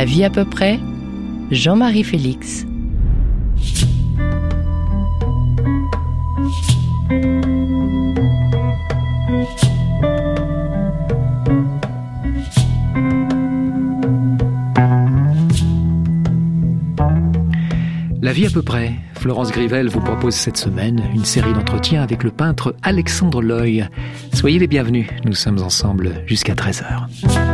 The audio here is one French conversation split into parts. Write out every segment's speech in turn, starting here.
La vie à peu près, Jean-Marie Félix. La vie à peu près. Florence Grivel vous propose cette semaine une série d'entretiens avec le peintre Alexandre Loy. Soyez les bienvenus, nous sommes ensemble jusqu'à 13h.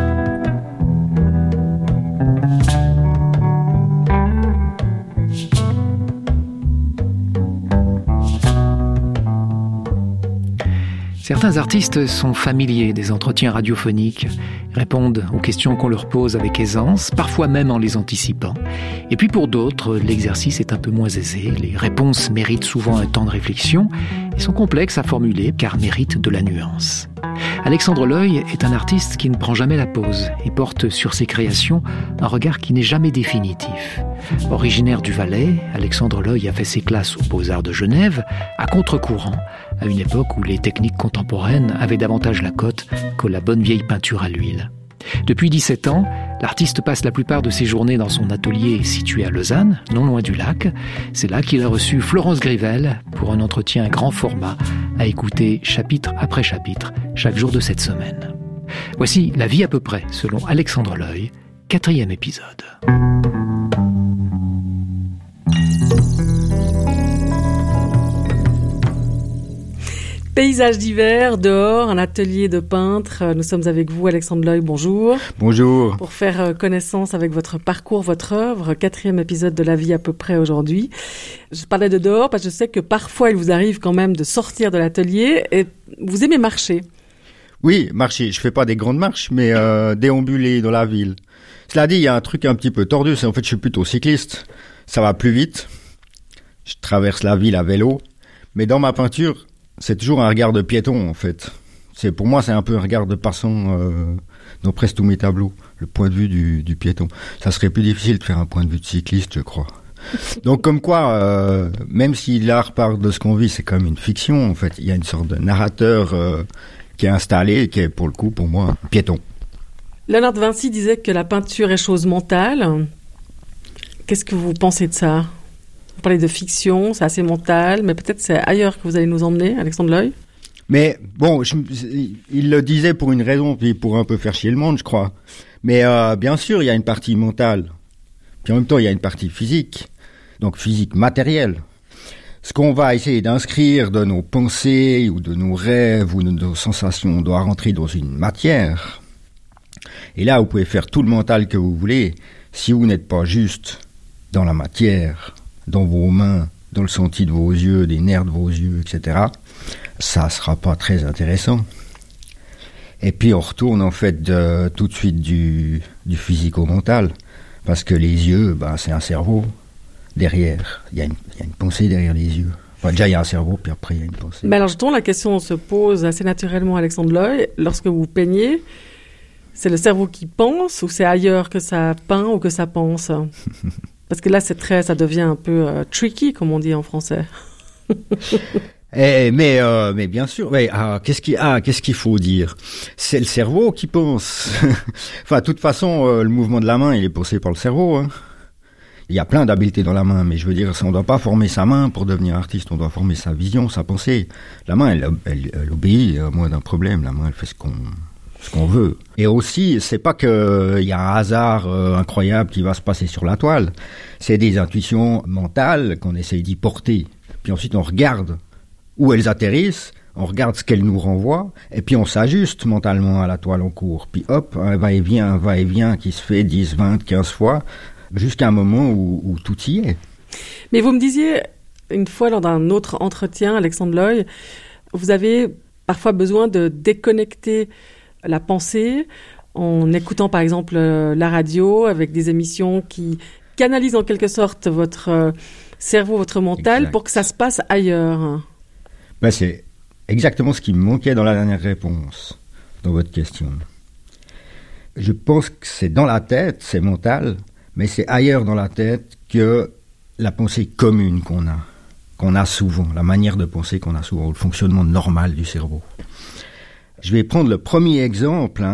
Certains artistes sont familiers des entretiens radiophoniques, répondent aux questions qu'on leur pose avec aisance, parfois même en les anticipant. Et puis pour d'autres, l'exercice est un peu moins aisé, les réponses méritent souvent un temps de réflexion et sont complexes à formuler car méritent de la nuance. Alexandre Loy est un artiste qui ne prend jamais la pause et porte sur ses créations un regard qui n'est jamais définitif. Originaire du Valais, Alexandre Loy a fait ses classes aux Beaux-Arts de Genève, à contre-courant, à une époque où les techniques contemporaines avaient davantage la cote que la bonne vieille peinture à l'huile. Depuis 17 ans, l'artiste passe la plupart de ses journées dans son atelier situé à Lausanne, non loin du lac. C'est là qu'il a reçu Florence Grivel pour un entretien grand format à écouter chapitre après chapitre chaque jour de cette semaine. Voici La vie à peu près, selon Alexandre Loy, 4e épisode. Paysage d'hiver, dehors, un atelier de peintre. Nous sommes avec vous, Alexandre Loy, bonjour. Bonjour. Pour faire connaissance avec votre parcours, votre œuvre, 4e épisode de La vie à peu près aujourd'hui. Je parlais de dehors parce que je sais que parfois il vous arrive quand même de sortir de l'atelier et vous aimez marcher. Oui, marcher. Je fais pas des grandes marches, mais déambuler dans la ville. Cela dit, il y a un truc un petit peu tordu, c'est en fait je suis plutôt cycliste. Ça va plus vite. Je traverse la ville à vélo. Mais dans ma peinture, c'est toujours un regard de piéton, en fait. Pour moi, c'est un peu un regard de passant dans presque tous mes tableaux, le point de vue du piéton. Ça serait plus difficile de faire un point de vue de cycliste, je crois. Donc, comme quoi, même si l'art part de ce qu'on vit, c'est quand même une fiction, en fait. Il y a une sorte de narrateur qui est installé, qui est, pour le coup, pour moi, un piéton. Léonard de Vinci disait que la peinture est chose mentale. Qu'est-ce que vous pensez de ça ? Vous parlez de fiction, c'est assez mental, mais peut-être c'est ailleurs que vous allez nous emmener, Alexandre Loy. Mais bon, il le disait pour une raison, puis pour un peu faire chier le monde, je crois. Mais bien sûr, il y a une partie mentale. Puis en même temps, il y a une partie physique. Donc physique matérielle. Ce qu'on va essayer d'inscrire de nos pensées, ou de nos rêves, ou de nos sensations, doit rentrer dans une matière. Et là, vous pouvez faire tout le mental que vous voulez. Si vous n'êtes pas juste dans la matière, dans vos mains, dans le senti de vos yeux, des nerfs de vos yeux, etc., ça sera pas très intéressant. Et puis on retourne en fait tout de suite du physique au mental, parce que les yeux, c'est un cerveau derrière. Il y a une pensée derrière les yeux. Enfin, déjà il y a un cerveau, puis après il y a une pensée. Mais alors justement, la question se pose assez naturellement, Alexandre Loy, lorsque vous peignez, c'est le cerveau qui pense, ou c'est ailleurs que ça peint ou que ça pense? Parce que là, ça devient un peu tricky, comme on dit en français. Mais bien sûr, qu'est-ce qu'il faut dire? C'est le cerveau qui pense. Enfin, de toute façon, le mouvement de la main, il est pensé par le cerveau. Hein. Il y a plein d'habiletés dans la main, mais je veux dire, on ne doit pas former sa main pour devenir artiste. On doit former sa vision, sa pensée. La main, elle obéit à moins d'un problème. La main, elle fait ce qu'on veut. Et aussi, c'est pas que il y a un hasard incroyable qui va se passer sur la toile. C'est des intuitions mentales qu'on essaye d'y porter. Puis ensuite, on regarde où elles atterrissent, on regarde ce qu'elles nous renvoient, et puis on s'ajuste mentalement à la toile en cours. Puis hop, un va-et-vient qui se fait 10, 20, 15 fois, jusqu'à un moment où tout y est. Mais vous me disiez, une fois lors d'un autre entretien, Alexandre Loy, vous avez parfois besoin de déconnecter la pensée, en écoutant par exemple la radio avec des émissions qui canalisent en quelque sorte votre cerveau, votre mental, exact, pour que ça se passe ailleurs. C'est exactement ce qui me manquait dans la dernière réponse, dans votre question. Je pense que c'est dans la tête, c'est mental, mais c'est ailleurs dans la tête que la pensée commune qu'on a souvent, la manière de penser qu'on a souvent, le fonctionnement normal du cerveau. Je vais prendre le premier exemple,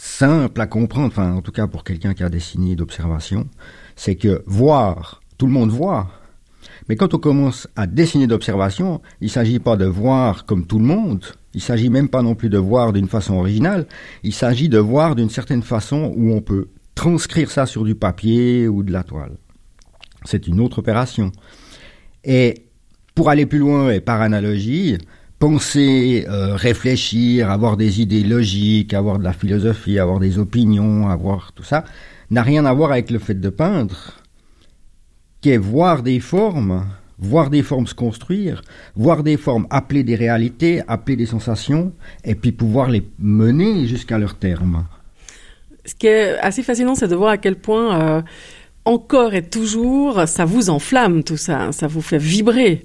simple à comprendre, enfin en tout cas pour quelqu'un qui a dessiné d'observation, c'est que voir, tout le monde voit. Mais quand on commence à dessiner d'observation, il ne s'agit pas de voir comme tout le monde, il ne s'agit même pas non plus de voir d'une façon originale, il s'agit de voir d'une certaine façon où on peut transcrire ça sur du papier ou de la toile. C'est une autre opération. Et pour aller plus loin et par analogie, penser, réfléchir, avoir des idées logiques, avoir de la philosophie, avoir des opinions, avoir tout ça, n'a rien à voir avec le fait de peindre, qui est voir des formes se construire, voir des formes appeler des réalités, appeler des sensations, et puis pouvoir les mener jusqu'à leur terme. Ce qui est assez fascinant, c'est de voir à quel point, encore et toujours, ça vous enflamme tout ça, ça vous fait vibrer.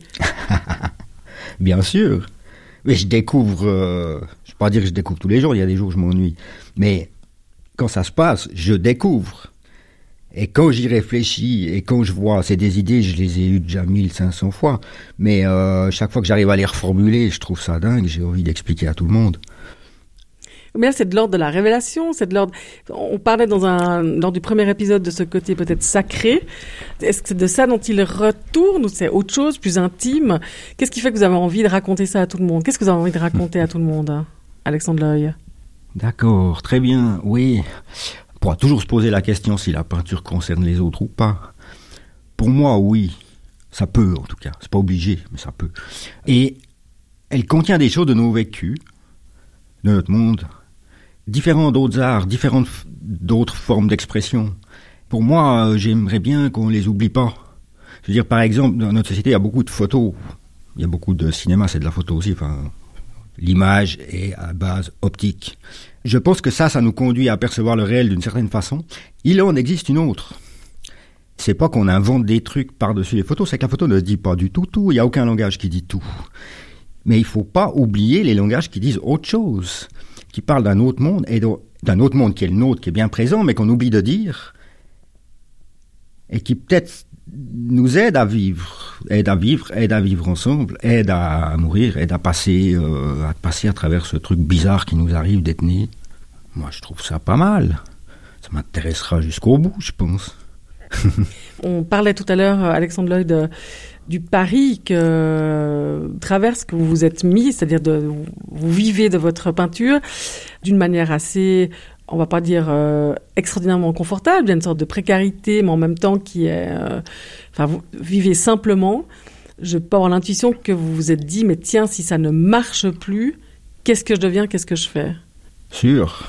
Bien sûr. Mais je découvre, je ne vais pas dire que je découvre tous les jours, il y a des jours où je m'ennuie. Mais quand ça se passe, je découvre. Et quand j'y réfléchis et quand je vois, c'est des idées, je les ai eues déjà 1500 fois. Mais chaque fois que j'arrive à les reformuler, je trouve ça dingue, j'ai envie d'expliquer à tout le monde. Mais là, c'est de l'ordre de la révélation, c'est de l'ordre... On parlait lors du premier épisode de ce côté peut-être sacré. Est-ce que c'est de ça dont il retourne ou c'est autre chose, plus intime? Qu'est-ce qui fait que vous avez envie de raconter ça à tout le monde? Qu'est-ce que vous avez envie de raconter à tout le monde, Alexandre Loy? D'accord, très bien, oui. On pourra toujours se poser la question si la peinture concerne les autres ou pas. Pour moi, oui. Ça peut, en tout cas. C'est pas obligé, mais ça peut. Et elle contient des choses de nos vécus, de notre monde, différents d'autres arts, différentes d'autres formes d'expression. Pour moi, j'aimerais bien qu'on les oublie pas. Je veux dire, par exemple, dans notre société, il y a beaucoup de photos. Il y a beaucoup de cinéma, c'est de la photo aussi. Enfin, l'image est à base optique. Je pense que ça nous conduit à percevoir le réel d'une certaine façon. Il en existe une autre. C'est pas qu'on invente des trucs par-dessus les photos, c'est que la photo ne dit pas du tout tout. Il n'y a aucun langage qui dit tout. Mais il faut pas oublier les langages qui disent autre chose, qui parlent d'un autre monde, et d'un autre monde qui est le nôtre, qui est bien présent, mais qu'on oublie de dire, et qui peut-être nous aide à vivre ensemble, aide à mourir, aide à passer à travers ce truc bizarre qui nous arrive d'être né. Moi, je trouve ça pas mal. Ça m'intéressera jusqu'au bout, je pense. On parlait tout à l'heure, Alexandre Loy, du pari que vous vous êtes mis, c'est-à-dire vous vivez de votre peinture d'une manière assez, on va pas dire extraordinairement confortable, il y a une sorte de précarité, mais en même temps qui est... vous vivez simplement. Je peux avoir l'intuition que vous vous êtes dit, mais tiens, si ça ne marche plus, qu'est-ce que je deviens, qu'est-ce que je fais? Sûr.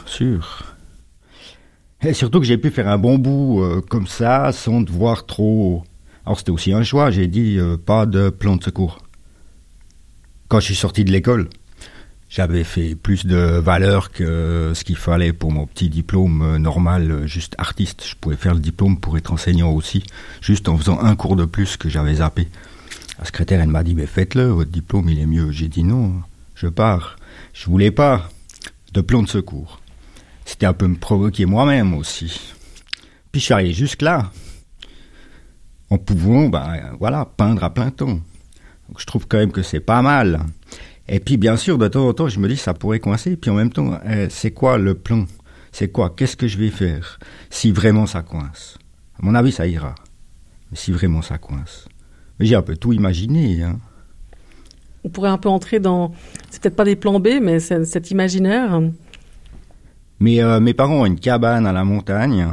Et surtout que j'ai pu faire un bon bout comme ça, sans devoir trop... Alors c'était aussi un choix, j'ai dit pas de plan de secours. Quand je suis sorti de l'école, j'avais fait plus de valeur que ce qu'il fallait pour mon petit diplôme normal, juste artiste. Je pouvais faire le diplôme pour être enseignant aussi, juste en faisant un cours de plus que j'avais zappé. La secrétaire, elle m'a dit, mais faites-le, votre diplôme, il est mieux. J'ai dit non, je pars. Je voulais pas de plan de secours. C'était un peu me provoquer moi-même aussi. Puis je suis arrivé jusque-là, en pouvant, peindre à plein temps. Donc je trouve quand même que c'est pas mal. Et puis bien sûr, de temps en temps, je me dis ça pourrait coincer. Puis en même temps, c'est quoi le plan? C'est quoi? Qu'est-ce que je vais faire si vraiment ça coince? À mon avis, ça ira. Mais si vraiment ça coince. Mais j'ai un peu tout imaginé, hein. On pourrait un peu entrer dans... C'est peut-être pas des plans B, mais c'est cet imaginaire. Mais mes parents ont une cabane à la montagne,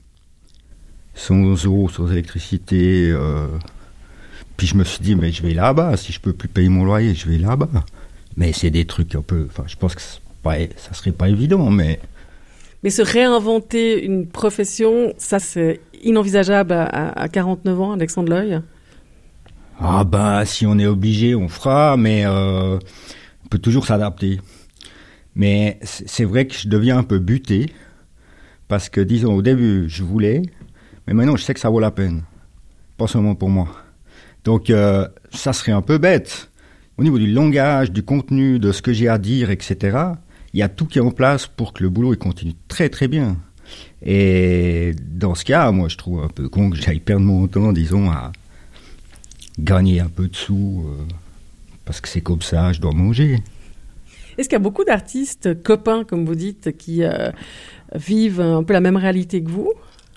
sans eau, sans électricité. Puis je me suis dit, mais je vais là-bas. Si je peux plus payer mon loyer, je vais là-bas. Mais c'est des trucs un peu... Enfin, je pense que ça serait pas évident, mais... Mais se réinventer une profession, ça c'est inenvisageable à 49 ans, Alexandre Loy? Ah si on est obligé, on fera, mais on peut toujours s'adapter. Mais c'est vrai que je deviens un peu buté, parce que, disons, au début, je voulais, mais maintenant, je sais que ça vaut la peine. Pas seulement pour moi. Donc, ça serait un peu bête. Au niveau du langage, du contenu, de ce que j'ai à dire, etc., il y a tout qui est en place pour que le boulot il continue très très bien. Et dans ce cas, moi, je trouve un peu con que j'aille perdre mon temps, disons, à gagner un peu de sous, parce que c'est comme ça, je dois manger. Est-ce qu'il y a beaucoup d'artistes, copains, comme vous dites, qui vivent un peu la même réalité que vous ?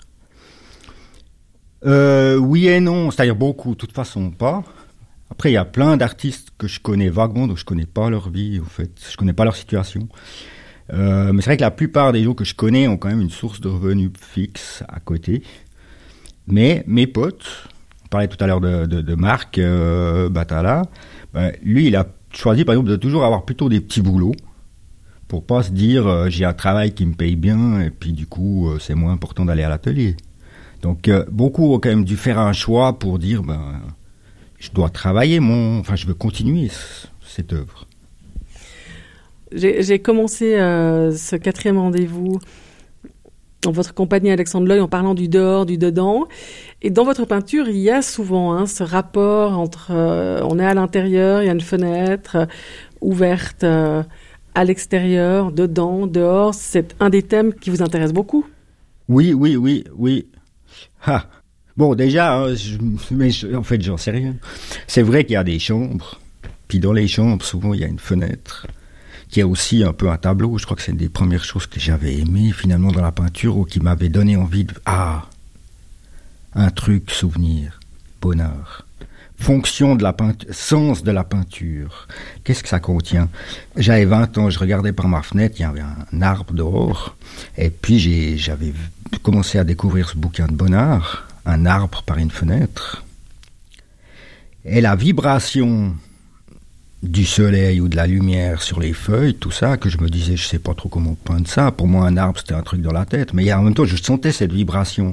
Oui et non, c'est-à-dire beaucoup, de toute façon pas. Après, il y a plein d'artistes que je connais vaguement, donc je connais pas leur vie, en fait, je connais pas leur situation. Mais c'est vrai que la plupart des gens que je connais ont quand même une source de revenus fixe à côté. Mais mes potes, on parlait tout à l'heure de Marc Batala, lui, il a choisi par exemple de toujours avoir plutôt des petits boulots pour pas se dire j'ai un travail qui me paye bien et puis du coup c'est moins important d'aller à l'atelier. Donc beaucoup ont quand même dû faire un choix pour dire je dois travailler je veux continuer cette œuvre. J'ai commencé ce 4e rendez-vous en votre compagnie Alexandre Loy en parlant du dehors, du dedans. Et dans votre peinture, il y a souvent ce rapport entre on est à l'intérieur, il y a une fenêtre ouverte à l'extérieur, dedans, dehors. C'est un des thèmes qui vous intéresse beaucoup. Oui. Bon, déjà, en fait, j'en sais rien. C'est vrai qu'il y a des chambres. Puis dans les chambres, souvent, il y a une fenêtre qui est aussi un peu un tableau. Je crois que c'est une des premières choses que j'avais aimées, finalement, dans la peinture, ou qui m'avait donné envie de... un truc, souvenir, bonheur. Fonction de la peinture, sens de la peinture. Qu'est-ce que ça contient ? J'avais 20 ans, je regardais par ma fenêtre, il y avait un arbre dehors, et puis j'avais commencé à découvrir ce bouquin de Bonnard, un arbre par une fenêtre. Et la vibration du soleil ou de la lumière sur les feuilles, tout ça, que je me disais, je sais pas trop comment peindre ça. Pour moi, un arbre, c'était un truc dans la tête. Mais en même temps, je sentais cette vibration.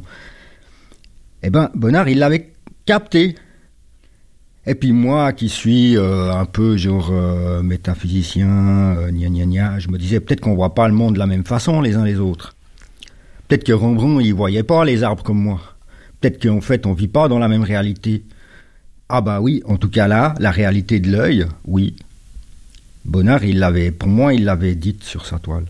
Eh ben, Bonnard, il l'avait capté. Et puis moi, qui suis un peu genre métaphysicien, je me disais, peut-être qu'on voit pas le monde de la même façon les uns les autres. Peut-être que Rembrandt, il voyait pas les arbres comme moi. Peut-être qu'en fait, on vit pas dans la même réalité. Ah bah oui, en tout cas là, la réalité de l'œil, oui. Bonnard, pour moi, il l'avait dite sur sa toile.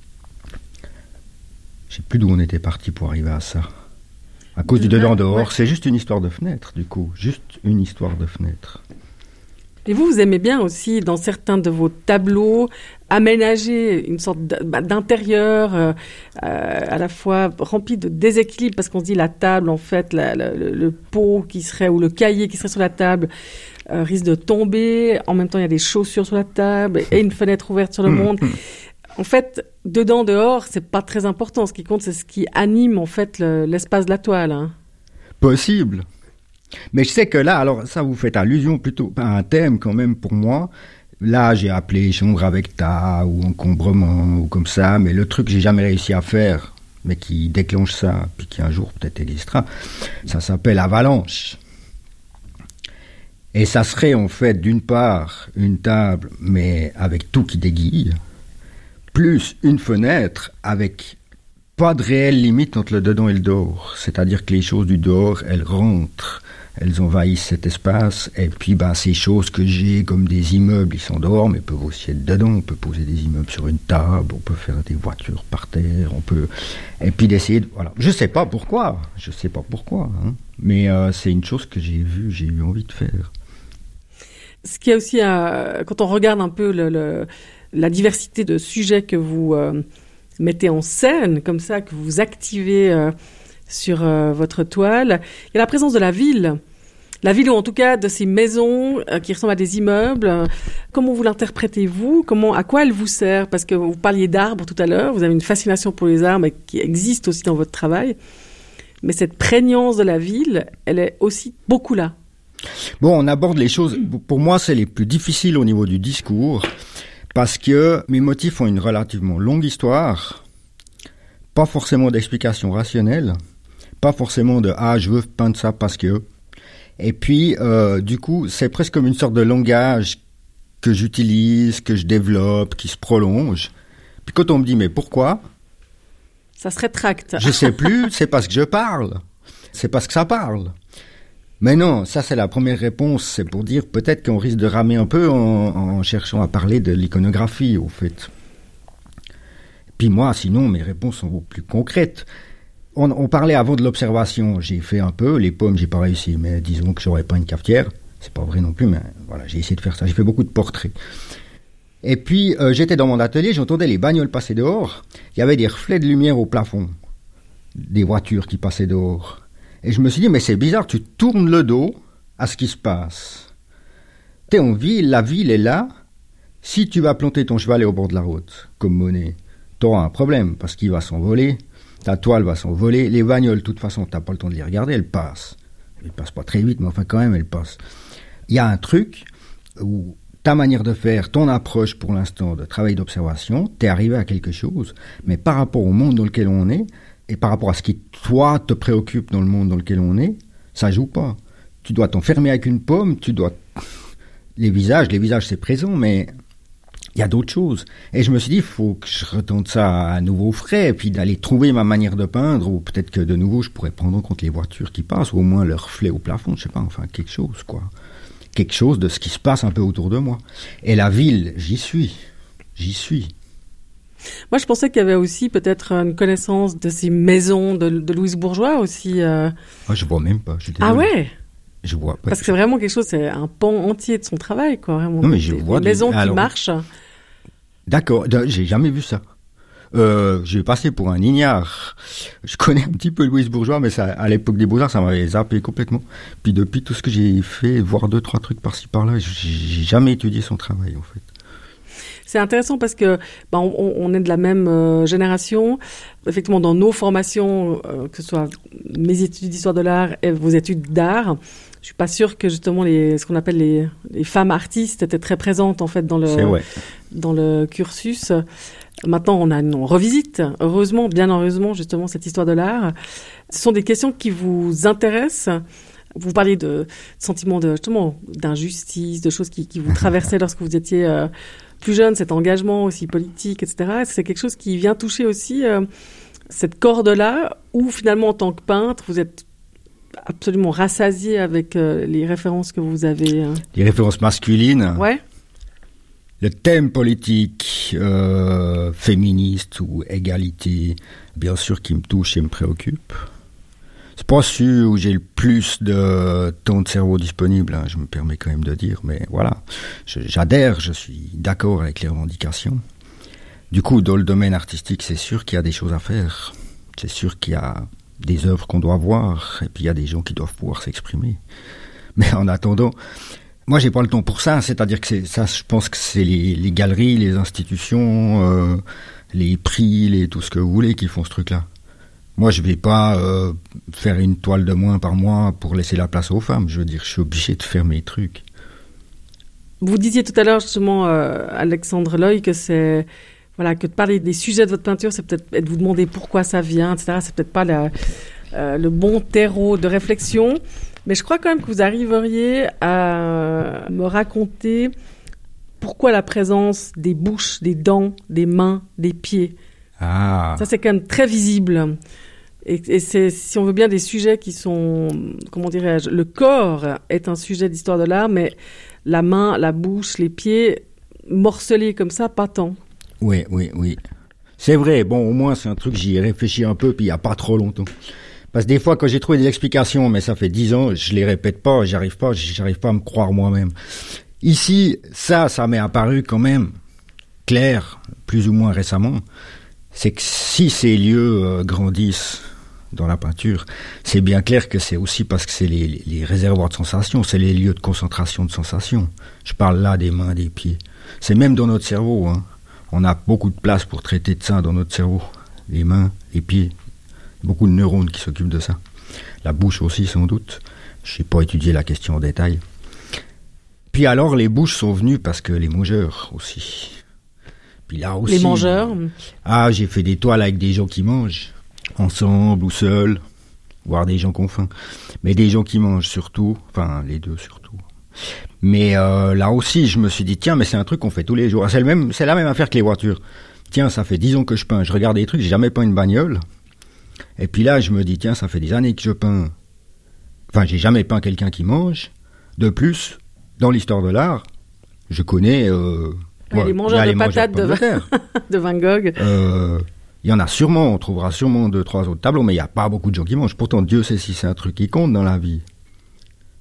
Je sais plus d'où on était parti pour arriver à ça. À cause du dedans-dehors, ouais. C'est juste une histoire de fenêtre, du coup. Juste une histoire de fenêtre. Et vous aimez bien aussi, dans certains de vos tableaux, aménager une sorte d'intérieur à la fois rempli de déséquilibre, parce qu'on se dit la table, en fait, le pot qui serait, ou le cahier qui serait sur la table, risque de tomber. En même temps, il y a des chaussures sur la table et une fenêtre ouverte sur le monde. En fait, dedans, dehors, c'est pas très important. Ce qui compte, c'est ce qui anime, en fait, l'espace de la toile. Hein. Possible. Mais je sais que là, alors ça, vous faites allusion plutôt à un thème quand même pour moi. Là, j'ai appelé chambre avec tas ou encombrement ou comme ça, mais le truc que j'ai jamais réussi à faire, mais qui déclenche ça, puis qui un jour peut-être existera, ça s'appelle avalanche. Et ça serait en fait d'une part une table, mais avec tout qui déguille, plus une fenêtre avec pas de réelle limite entre le dedans et le dehors. C'est-à-dire que les choses du dehors, elles rentrent, elles envahissent cet espace, et puis ces choses que j'ai comme des immeubles, ils sont dehors, mais peuvent aussi être dedans. On peut poser des immeubles sur une table, on peut faire des voitures par terre, on peut... Et puis d'essayer de... Voilà. Je sais pas pourquoi, hein. Mais c'est une chose que j'ai eu envie de faire. Ce qui est aussi, quand on regarde un peu la diversité de sujets que vous mettez en scène, comme ça, que vous activez sur votre toile, il y a la présence de la ville, ou en tout cas de ces maisons qui ressemblent à des immeubles. Comment vous l'interprétez-vous ? À quoi elle vous sert ? Parce que vous parliez d'arbres tout à l'heure, vous avez une fascination pour les arbres qui existe aussi dans votre travail, mais cette prégnance de la ville, elle est aussi beaucoup là. Bon, on aborde les choses, pour moi, c'est les plus difficiles au niveau du discours, parce que mes motifs ont une relativement longue histoire, pas forcément d'explication rationnelle, pas forcément de « ah, je veux peindre ça parce que ». Et puis, du coup, c'est presque comme une sorte de langage que j'utilise, que je développe, qui se prolonge. Puis quand on me dit « mais pourquoi ?» Ça se rétracte. Je sais plus, c'est parce que je parle, c'est parce que ça parle. Mais non, ça c'est la première réponse, c'est pour dire peut-être qu'on risque de ramer un peu en cherchant à parler de l'iconographie, au fait. Puis moi, sinon, mes réponses sont beaucoup plus concrètes. On parlait avant de l'observation, j'ai fait un peu, les pommes, j'ai pas réussi, mais disons que j'aurais pas une cafetière, c'est pas vrai non plus, mais voilà, j'ai essayé de faire ça, j'ai fait beaucoup de portraits. Et puis, j'étais dans mon atelier, j'entendais les bagnoles passer dehors. Il y avait des reflets de lumière au plafond, des voitures qui passaient dehors. Et je me suis dit, mais c'est bizarre, tu tournes le dos à ce qui se passe. T'es en ville, la ville est là. Si tu vas planter ton chevalet au bord de la route, comme Monet, t'auras un problème, parce qu'il va s'envoler, ta toile va s'envoler, les bagnoles, de toute façon, t'as pas le temps de les regarder, elles passent. Elles passent pas très vite, mais enfin, quand même, elles passent. Il y a un truc où ta manière de faire, ton approche pour l'instant de travail d'observation, t'es arrivé à quelque chose, mais par rapport au monde dans lequel on est, et par rapport à ce qui, toi, te préoccupe dans le monde dans lequel on est, ça joue pas. Tu dois t'enfermer avec une pomme, tu dois... Les visages, c'est présent, mais il y a d'autres choses. Et je me suis dit, il faut que je retente ça à nouveau frais, et puis d'aller trouver ma manière de peindre, ou peut-être que de nouveau, je pourrais prendre en compte les voitures qui passent, ou au moins leur reflet au plafond, je sais pas, enfin, quelque chose, quoi. Quelque chose de ce qui se passe un peu autour de moi. Et la ville, j'y suis. Moi, je pensais qu'il y avait aussi peut-être une connaissance de ces maisons de Louise Bourgeois aussi. Moi, je vois même pas. Ah ouais? Je vois pas. Parce que c'est vraiment quelque chose, c'est un pan entier de son travail, quoi. Vraiment. Non, mais je vois des maisons qui marchent. D'accord, j'ai jamais vu ça. Je vais passer pour un ignare. Je connais un petit peu Louise Bourgeois, mais ça, à l'époque des Beaux-Arts, ça m'avait zappé complètement. Puis depuis tout ce que j'ai fait, voir 2-3 trucs par-ci par-là, j'ai jamais étudié son travail, en fait. C'est intéressant parce que on est de la même génération. Effectivement, dans nos formations, que ce soit mes études d'histoire de l'art et vos études d'art, je suis pas sûre que justement ce qu'on appelle les femmes artistes étaient très présentes en fait dans le cursus. Maintenant, on revisite, heureusement, bien heureusement, justement, cette histoire de l'art. Ce sont des questions qui vous intéressent. Vous parliez de sentiments d'injustice, de choses qui vous traversaient lorsque vous étiez plus jeune, cet engagement aussi politique, etc. Est-ce que c'est quelque chose qui vient toucher aussi cette corde-là, où finalement, en tant que peintre, vous êtes absolument rassasié avec les références que vous avez Les références masculines. Ouais. Le thème politique, féministe ou égalité, bien sûr, qui me touche et me préoccupe. C'est pas sûr où j'ai le plus de temps de cerveau disponible, hein, je me permets quand même de dire, mais voilà, j'adhère, je suis d'accord avec les revendications. Du coup, dans le domaine artistique, c'est sûr qu'il y a des choses à faire. C'est sûr qu'il y a des œuvres qu'on doit voir, et puis il y a des gens qui doivent pouvoir s'exprimer. Mais en attendant, moi j'ai pas le temps pour ça, c'est-à-dire que ça, je pense que c'est les galeries, les institutions, les prix, tout ce que vous voulez qui font ce truc-là. Moi, je vais pas faire une toile de moins par mois pour laisser la place aux femmes. Je veux dire, je suis obligé de faire mes trucs. Vous disiez tout à l'heure, justement, Alexandre Loy, que que de parler des sujets de votre peinture, c'est peut-être de vous demander pourquoi ça vient, etc. C'est peut-être pas le bon terreau de réflexion. Mais je crois quand même que vous arriveriez à me raconter pourquoi la présence des bouches, des dents, des mains, des pieds. Ah. Ça, c'est quand même très visible. Et c'est, si on veut bien, des sujets qui sont, comment dirais-je, le corps est un sujet d'histoire de l'art, mais la main, la bouche, les pieds, morcelés comme ça, pas tant. Oui. C'est vrai, bon, au moins, c'est un truc, j'y ai réfléchi un peu, puis il n'y a pas trop longtemps. Parce que des fois, quand j'ai trouvé des explications, mais ça fait 10 ans, je les répète pas, j'arrive pas à me croire moi-même. Ici, ça m'est apparu quand même clair, plus ou moins récemment. C'est que si ces lieux grandissent dans la peinture, c'est bien clair que c'est aussi parce que c'est les réservoirs de sensations, c'est les lieux de concentration de sensations. Je parle là des mains, des pieds. C'est même dans notre cerveau, hein. On a beaucoup de place pour traiter de ça dans notre cerveau. Les mains, les pieds, beaucoup de neurones qui s'occupent de ça. La bouche aussi, sans doute. Je n'ai pas étudié la question en détail. Puis alors, les bouches sont venues parce que les mangeurs aussi. Puis là aussi, les mangeurs. Ah, j'ai fait des toiles avec des gens qui mangent, ensemble ou seuls, voire des gens qui ont faim. Mais des gens qui mangent surtout, enfin les deux surtout. Mais là aussi, je me suis dit, tiens, mais c'est un truc qu'on fait tous les jours. C'est la même affaire que les voitures. Tiens, ça fait 10 ans que je peins, je regarde des trucs, j'ai jamais peint une bagnole. Et puis là, je me dis, tiens, ça fait des années que je peins. Enfin, j'ai jamais peint quelqu'un qui mange. De plus, dans l'histoire de l'art, je connais... les mangeurs de patates de Van Gogh. Il y en a sûrement, on trouvera sûrement 2-3 autres tableaux, mais il n'y a pas beaucoup de gens qui mangent. Pourtant, Dieu sait si c'est un truc qui compte dans la vie.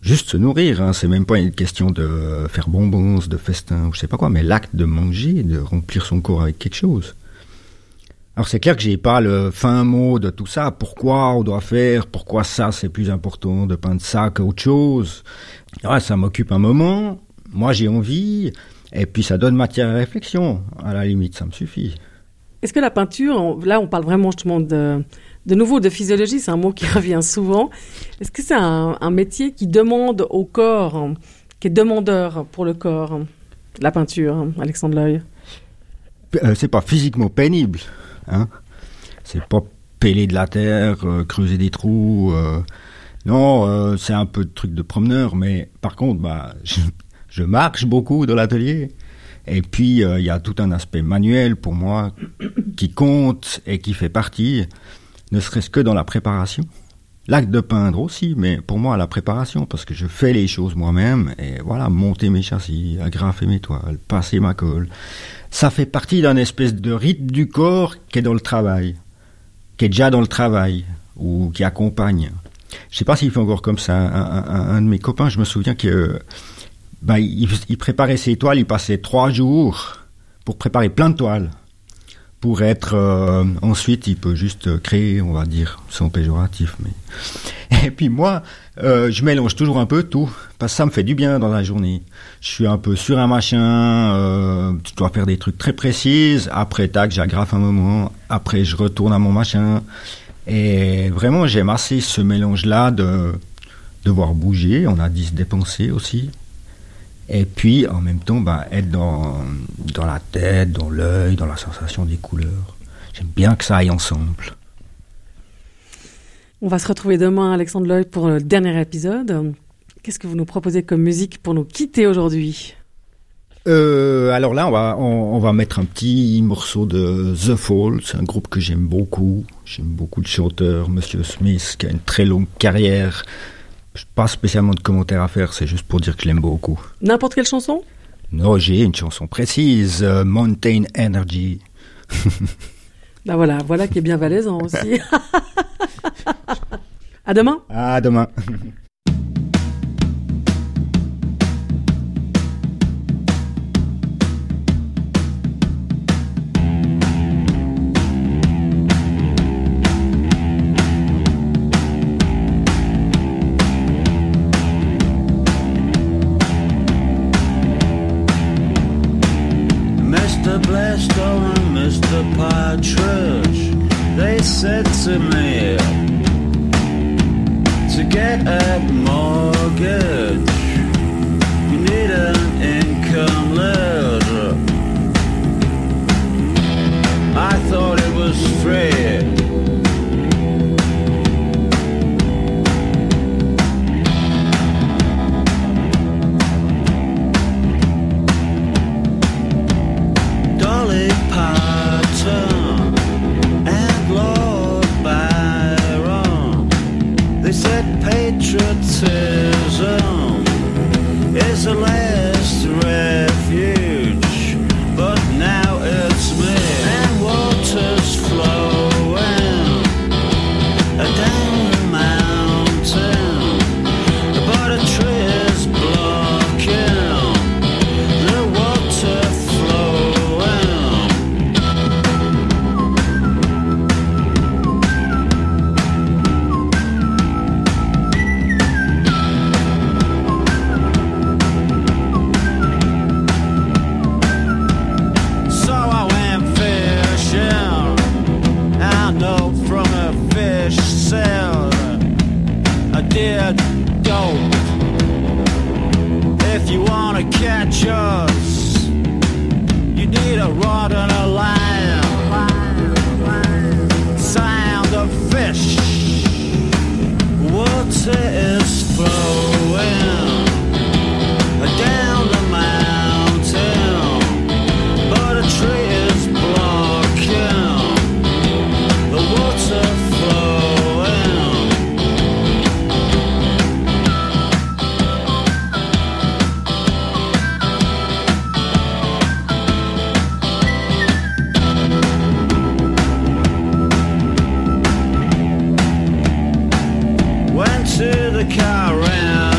juste se nourrir, hein. C'est même pas une question de faire bonbons, de festin, ou je sais pas quoi, mais l'acte de manger, de remplir son corps avec quelque chose. Alors c'est clair que j'ai pas le fin mot de tout ça, pourquoi on doit faire, pourquoi ça c'est plus important de peindre ça qu'autre chose. Ouais, ça m'occupe un moment, moi j'ai envie, et puis ça donne matière à réflexion, à la limite ça me suffit. Est-ce que la peinture, là on parle vraiment justement de nouveau de physiologie, c'est un mot qui revient souvent, est-ce que c'est un métier qui demande au corps, qui est demandeur pour le corps, la peinture, Alexandre Loy? C'est pas physiquement pénible. Hein, c'est pas peler de la terre, creuser des trous. Non, c'est un peu de truc de promeneur, mais par contre, je marche beaucoup dans l'atelier. Et puis, il y a tout un aspect manuel pour moi qui compte et qui fait partie, ne serait-ce que dans la préparation. L'acte de peindre aussi, mais pour moi, la préparation, parce que je fais les choses moi-même, et voilà, monter mes châssis, agrafer mes toiles, passer ma colle. Ça fait partie d'un espèce de rite du corps qui est dans le travail, qui est déjà dans le travail, ou qui accompagne. Je sais pas s'il fait encore comme ça. Un de mes copains, je me souviens que il préparait ses toiles, il passait 3 jours pour préparer plein de toiles. Pour être ensuite, il peut juste créer, on va dire, sans péjoratif. Mais... Et puis moi, je mélange toujours un peu tout, parce que ça me fait du bien dans la journée. Je suis un peu sur un machin, je dois faire des trucs très précis, après tac, j'agrafe un moment, après je retourne à mon machin. Et vraiment, j'aime assez ce mélange-là de devoir bouger, on a dit se dépenser aussi. Et puis, en même temps, être dans la tête, dans l'œil, dans la sensation des couleurs. J'aime bien que ça aille ensemble. On va se retrouver demain, Alexandre Loy, pour le dernier épisode. Qu'est-ce que vous nous proposez comme musique pour nous quitter aujourd'hui ? Alors là, on va mettre un petit morceau de The Fall. C'est un groupe que j'aime beaucoup. J'aime beaucoup le chanteur, Monsieur Smith, qui a une très longue carrière. Je n'ai pas spécialement de commentaires à faire, c'est juste pour dire que je l'aime beaucoup. N'importe quelle chanson ? Non, j'ai une chanson précise, Mountain Energy. Voilà qui est bien valaisan aussi. À demain. À demain. Blackstone and Mr. Partridge, they said to me, to get a mortgage, you need an income letter. I thought it was free. Dolly Parton and Lord Byron, they said patriotism is a last refuge, but now it's me. And water's flowing down the mountain, but a tree is blocking the water flow. If you want to catch us, you need a rod and a line. Sound of fish, water is flowing down the mountain, but a tree is blocking the water flowing. To the car round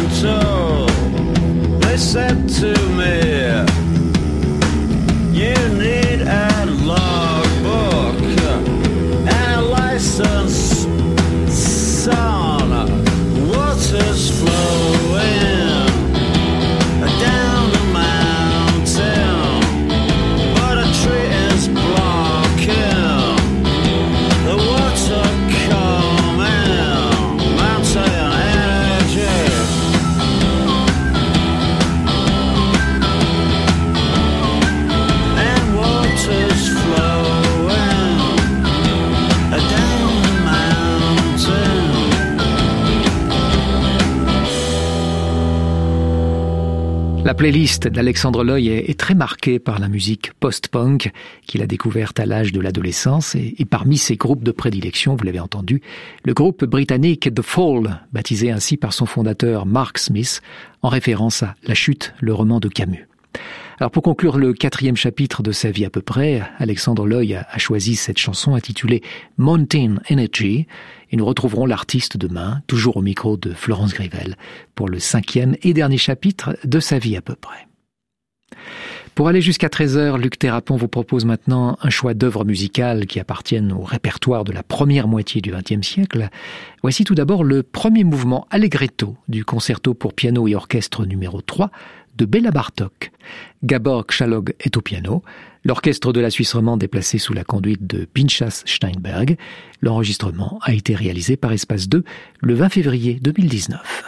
La playlist d'Alexandre Loy est très marquée par la musique post-punk qu'il a découverte à l'âge de l'adolescence et parmi ses groupes de prédilection, vous l'avez entendu, le groupe britannique The Fall, baptisé ainsi par son fondateur Mark Smith, en référence à La Chute, le roman de Camus. Alors pour conclure le 4e chapitre de sa vie à peu près, Alexandre Loy a choisi cette chanson intitulée Mountain Energy et nous retrouverons l'artiste demain, toujours au micro de Florence Grivel, pour le 5e et dernier chapitre de sa vie à peu près. Pour aller jusqu'à 13h, Luc Thérapon vous propose maintenant un choix d'œuvres musicales qui appartiennent au répertoire de la première moitié du XXe siècle. Voici tout d'abord le premier mouvement allegretto du concerto pour piano et orchestre numéro 3 de Béla Bartók. Gábor Ksalog est au piano. L'orchestre de la Suisse romande est placé sous la conduite de Pinchas Steinberg. L'enregistrement a été réalisé par Espace 2 le 20 février 2019.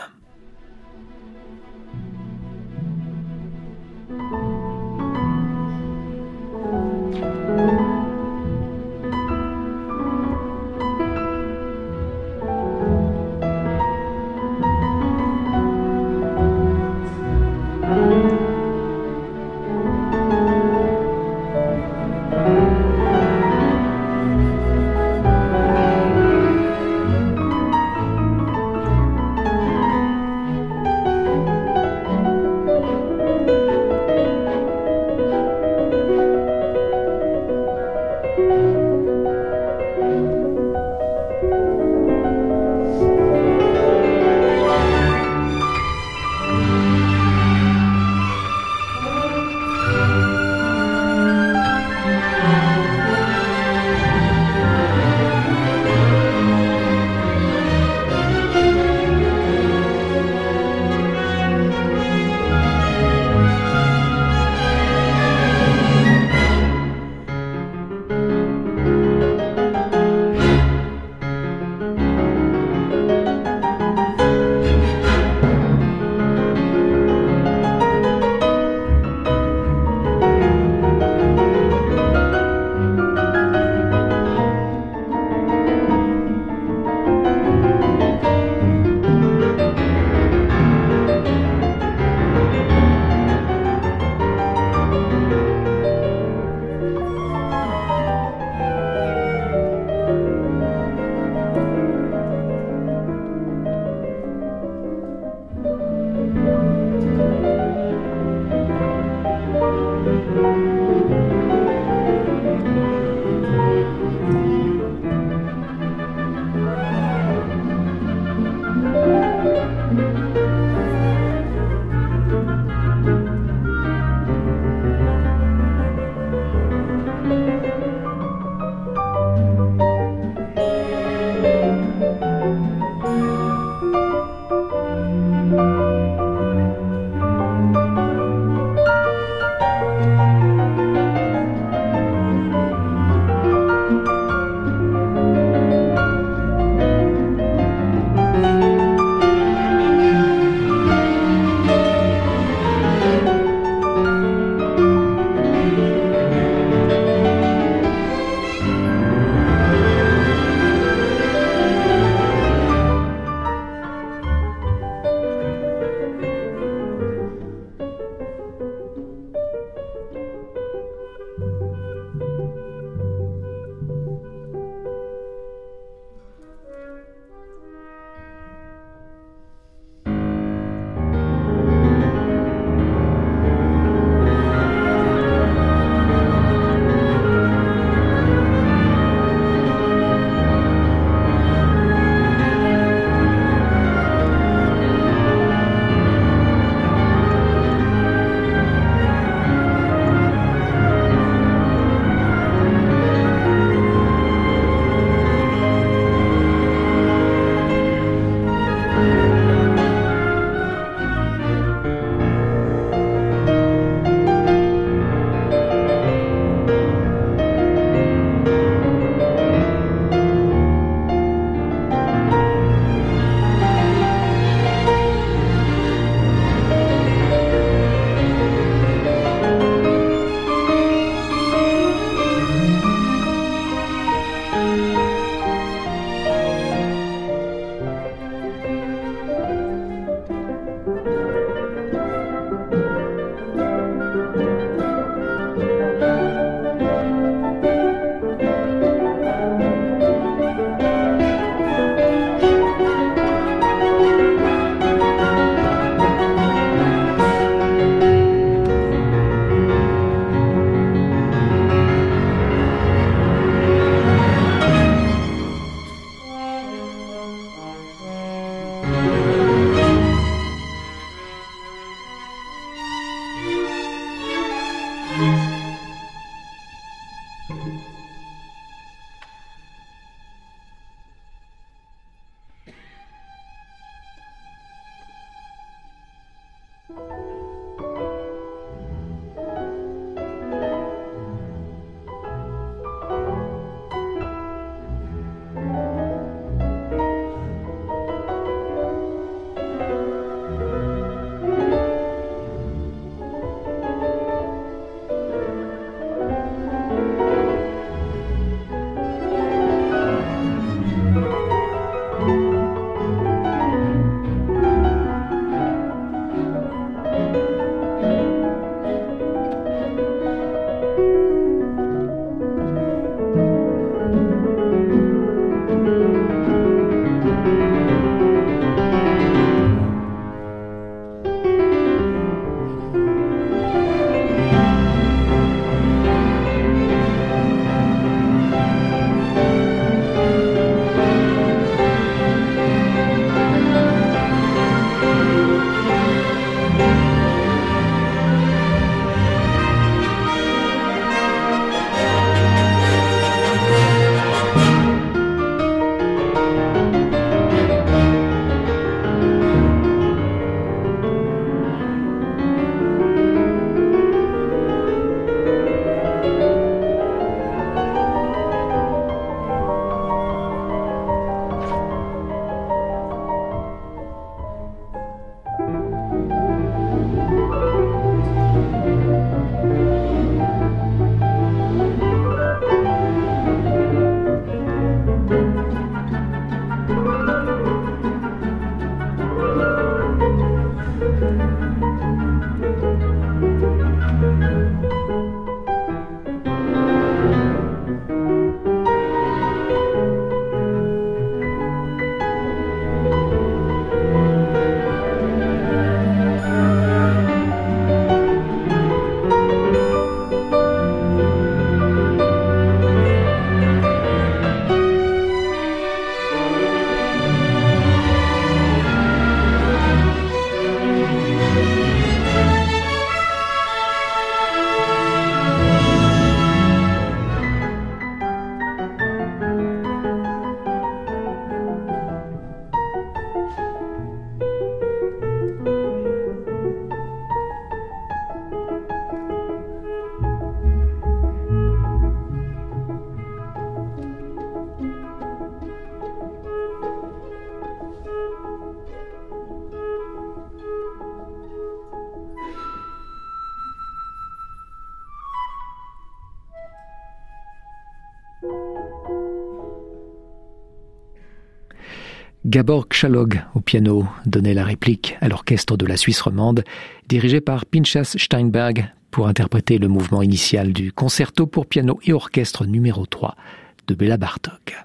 Gabor Kchalog au piano donnait la réplique à l'orchestre de la Suisse romande, dirigé par Pinchas Steinberg, pour interpréter le mouvement initial du concerto pour piano et orchestre numéro 3 de Béla Bartók.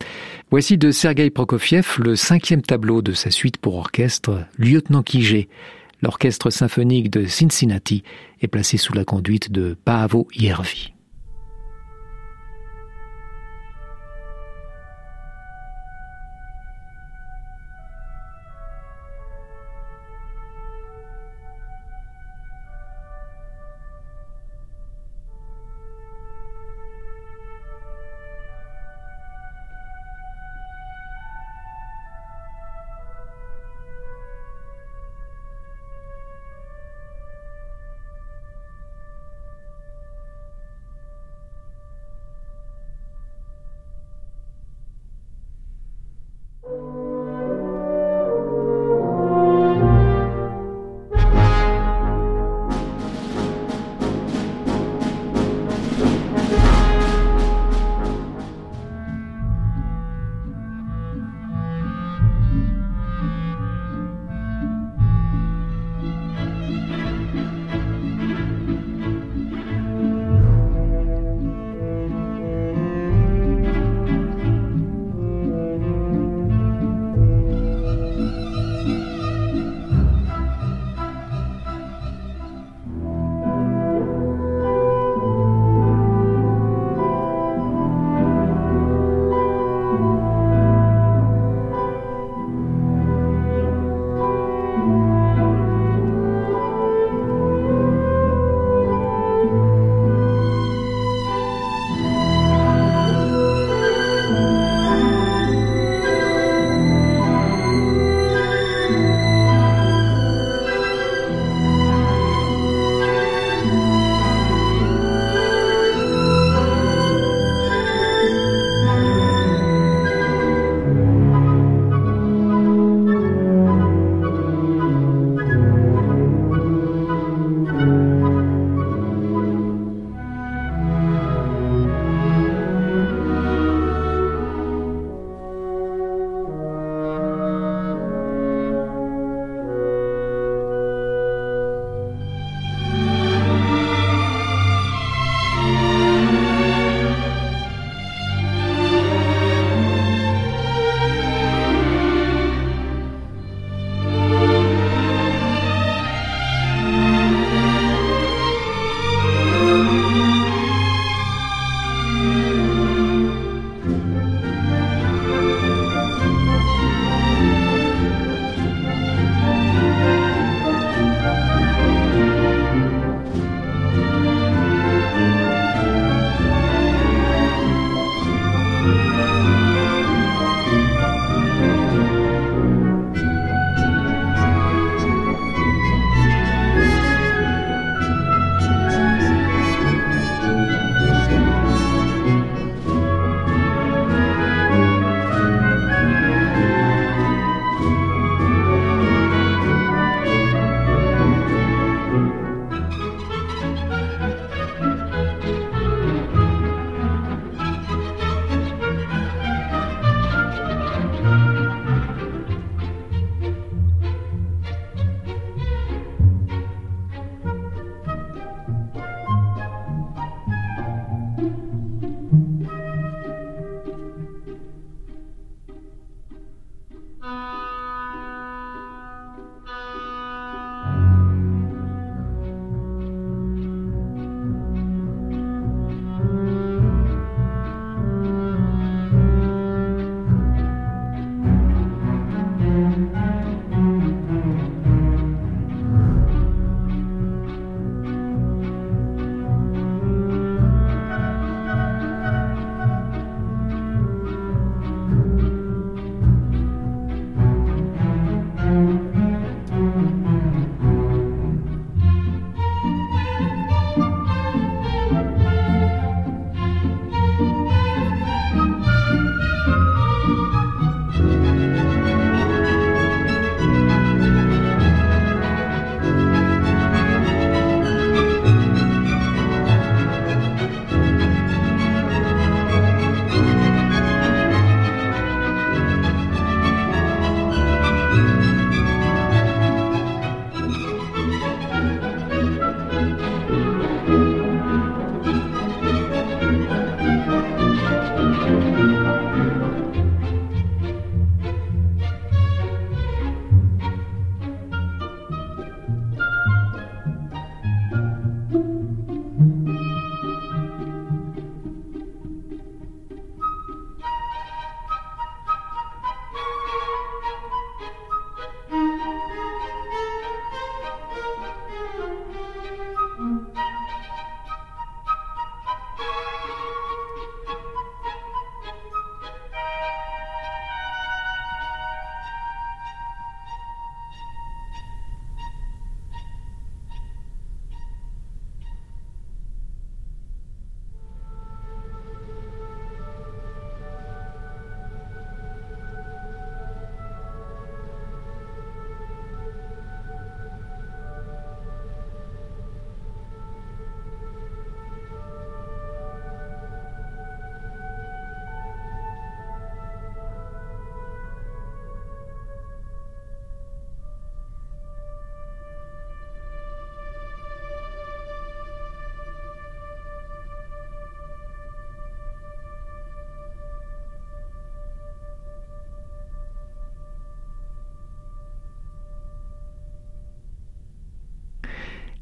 Voici de Sergueï Prokofiev le 5e tableau de sa suite pour orchestre, Lieutenant Kijé. L'orchestre symphonique de Cincinnati est placé sous la conduite de Paavo Järvi.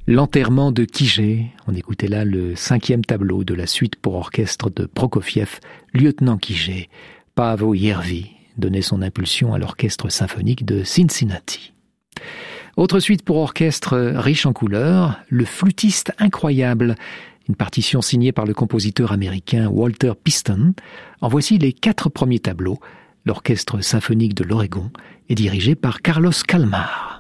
L'enterrement de Kijé, on écoutait là le 5e tableau de la suite pour orchestre de Prokofiev, Lieutenant Kijé. Paavo Järvi donnait son impulsion à l'orchestre symphonique de Cincinnati. Autre suite pour orchestre riche en couleurs, Le flûtiste incroyable, une partition signée par le compositeur américain Walter Piston. En voici les 4 premiers tableaux. L'orchestre symphonique de l'Oregon est dirigé par Carlos Kalmar.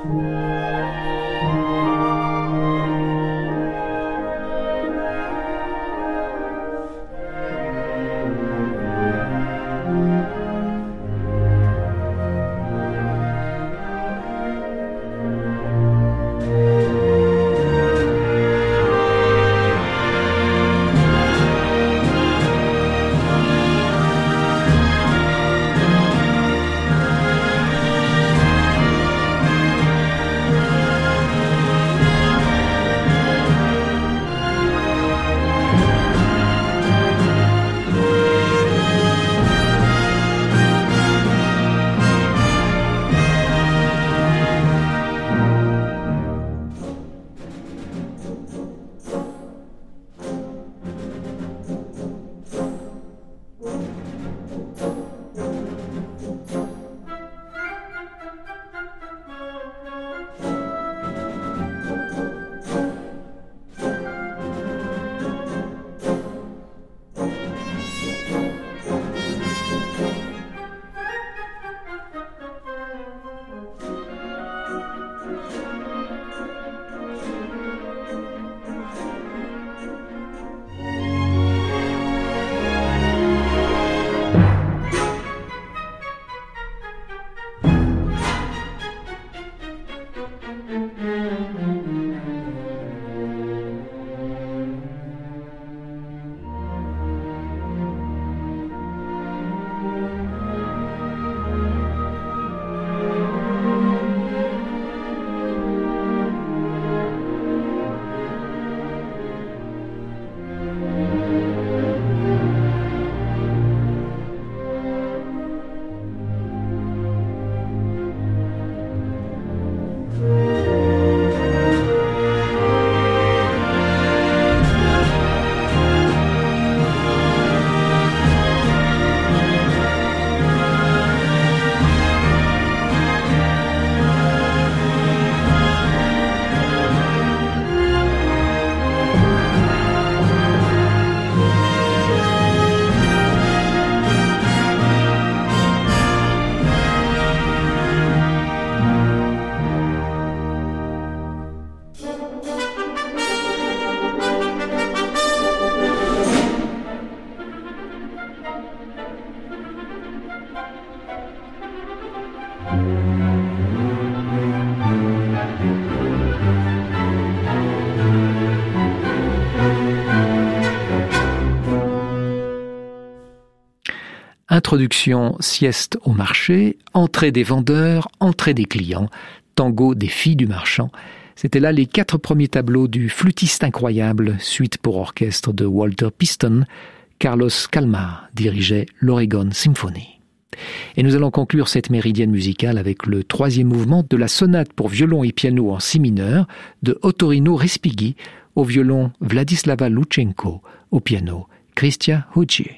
Introduction, sieste au marché, entrée des vendeurs, entrée des clients, tango des filles du marchand. C'étaient là les 4 premiers tableaux du Flûtiste incroyable, suite pour orchestre de Walter Piston. Carlos Calmar dirigeait l'Oregon Symphony. Et nous allons conclure cette méridienne musicale avec le 3e mouvement de la sonate pour violon et piano en si mineur de Ottorino Respighi, au violon Vladislava Louchenko, au piano Christia Hucci.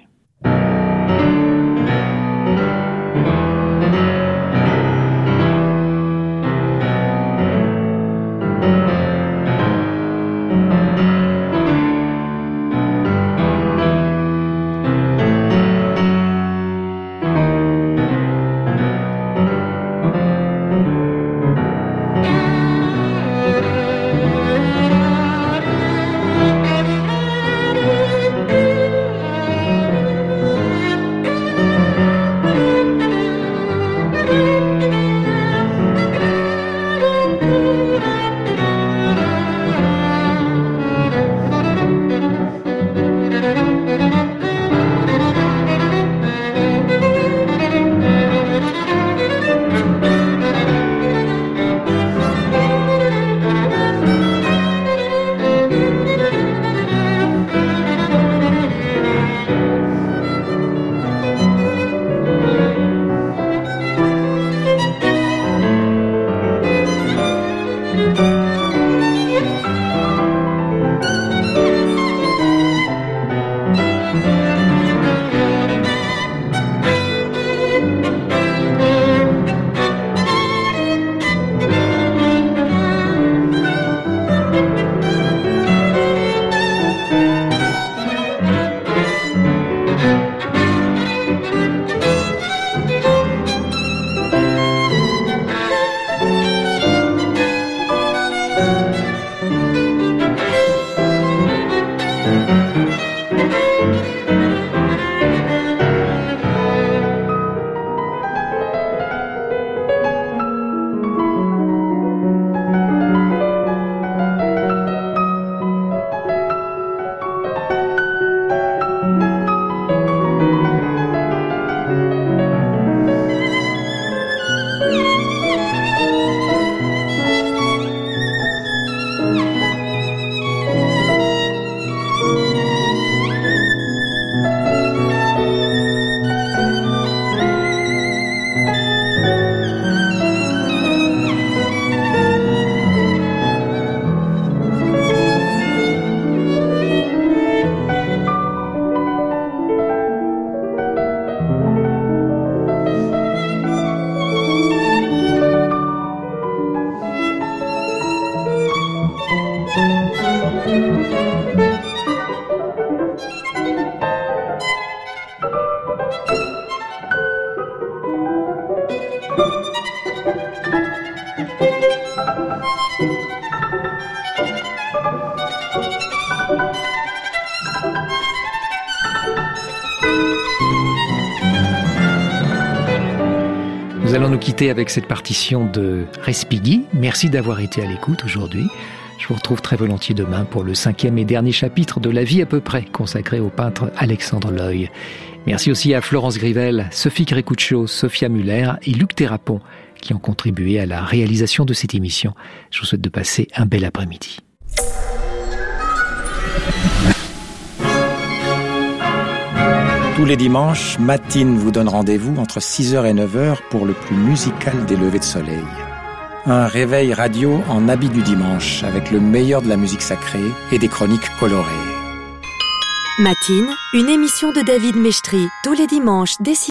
Nous allons nous quitter avec cette partition de Respighi. Merci d'avoir été à l'écoute aujourd'hui. Je vous retrouve très volontiers demain pour le 5e et dernier chapitre de La vie à peu près, consacré au peintre Alexandre Loy. Merci aussi à Florence Grivel, Sophie Crécuccio, Sophia Muller et Luc Thérapon qui ont contribué à la réalisation de cette émission. Je vous souhaite de passer un bel après-midi. Tous les dimanches, Matine vous donne rendez-vous entre 6h et 9h pour le plus musical des levées de soleil. Un réveil radio en habit du dimanche avec le meilleur de la musique sacrée et des chroniques colorées. Matine, une émission de David Mechtri, tous les dimanches dès 6h.